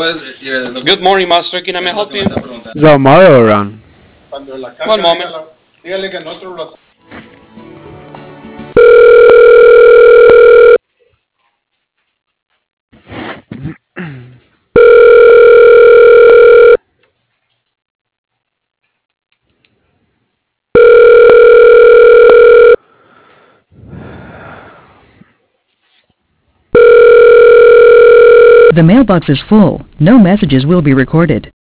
Good morning, Master. Can I help you? Is that Mario around? One moment. The mailbox is full. No messages will be recorded.